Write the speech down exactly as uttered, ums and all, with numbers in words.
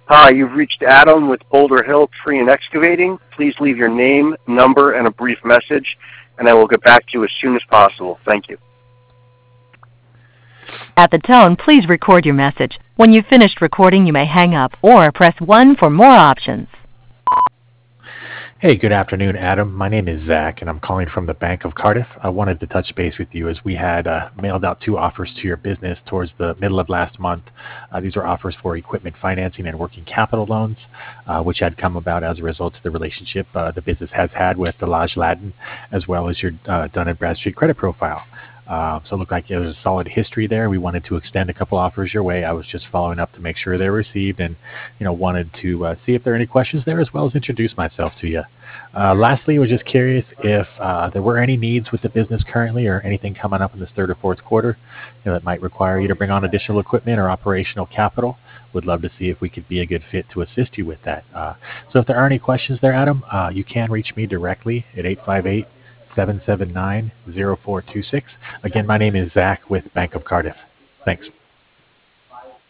Hi, you've reached Adam with Boulder Hill Tree and Excavating. Please leave your name, number, and a brief message, and I will get back to you as soon as possible. Thank you. At the tone, please record your message. When you've finished recording, you may hang up or press one for more options. Hey, good afternoon, Adam. My name is Zach, and I'm calling from the Bank of Cardiff. I wanted to touch base with you as we had uh, mailed out two offers to your business towards the middle of last month. Uh, these were offers for equipment financing and working capital loans, uh, which had come about as a result of the relationship uh, the business has had with the Lodge Latin, as well as your uh, Dun and Bradstreet credit profile. Uh, so it looked like there was a solid history there. We wanted to extend a couple offers your way. I was just following up to make sure they were received, and you know wanted to uh, see if there are any questions there, as well as introduce myself to you. Uh, lastly, I was just curious if uh, there were any needs with the business currently, or anything coming up in this third or fourth quarter, you know, that might require you to bring on additional equipment or operational capital. Would love to see if we could be a good fit to assist you with that. Uh, so if there are any questions there, Adam, uh, you can reach me directly at eight five eight, seven seven nine, zero four two six. Again, my name is Zach with Bank of Cardiff. Thanks.